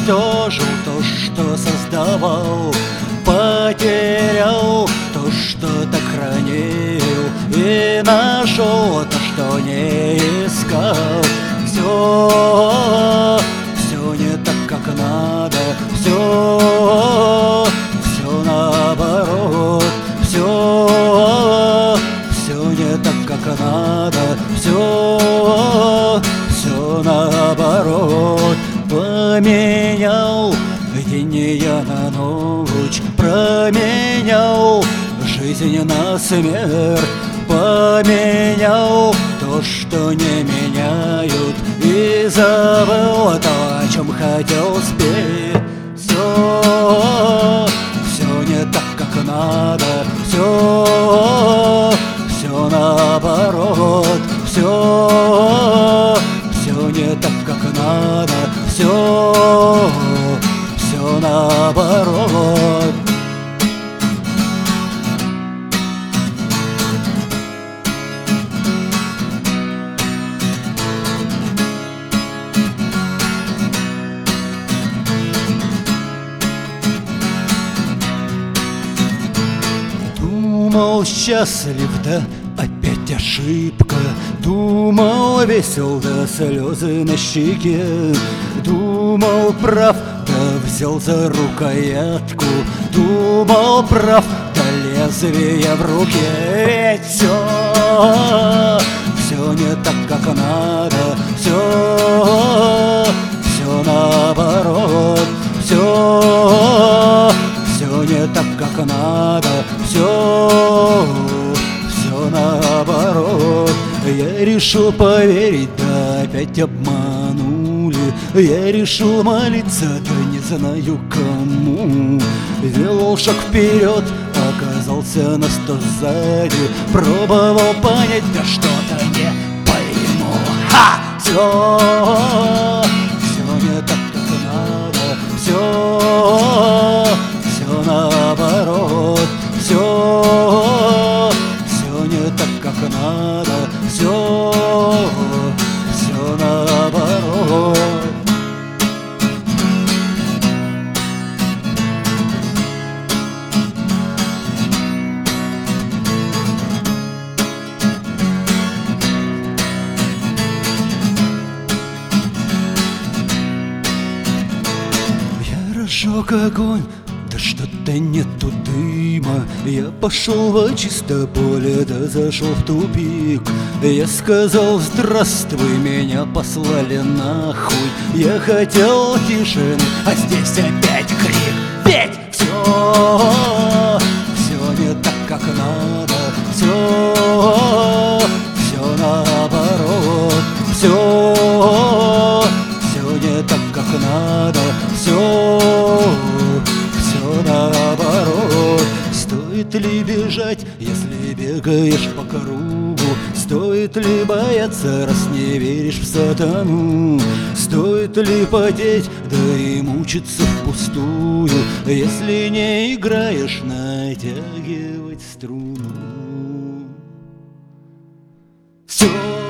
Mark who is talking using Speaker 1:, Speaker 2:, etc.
Speaker 1: уничтожил то, что создавал, потерял то, что так хранил, и нашел то, что не искал. Все не так, как надо, все наоборот, все не так, как надо, все наоборот. Поменял день я на ночь, променял жизнь на смерть, поменял то, что не меняют, и забыл то, о чем хотел спеть. Все не так, как надо, все наоборот, все не так, как надо, все наоборот. Думал, счастлив, да опять ошибка. Думал, весел, да слезы на щеке. Думал, прав, да взял за рукоятку. Думал, прав, да лезвие в руке. Ведь все не так, как надо, все наоборот, все не так, как надо, все наоборот. Я решил поверить, да опять обманули. Я решил молиться, да не знаю кому. Сделал шаг вперед, оказался на 100 сзади. Пробовал понять, да что-то не пойму. Все не так, как надо, все наоборот, все не так, как надо, все наоборот. Я разжег огонь, да что-то нету дыма. Я пошел во чисто поле, да зашел в тупик. Я сказал: здравствуй, меня послали нахуй. Я хотел тишины, а здесь опять крик. Ведь все не так, как надо, все наоборот, все не так, как надо, все наоборот. Стоит ли бежать, если бегаешь по кругу? Стоит ли бояться, раз не веришь в сатану? Стоит ли потеть, да и мучиться впустую, если не играешь натягивать струну? Все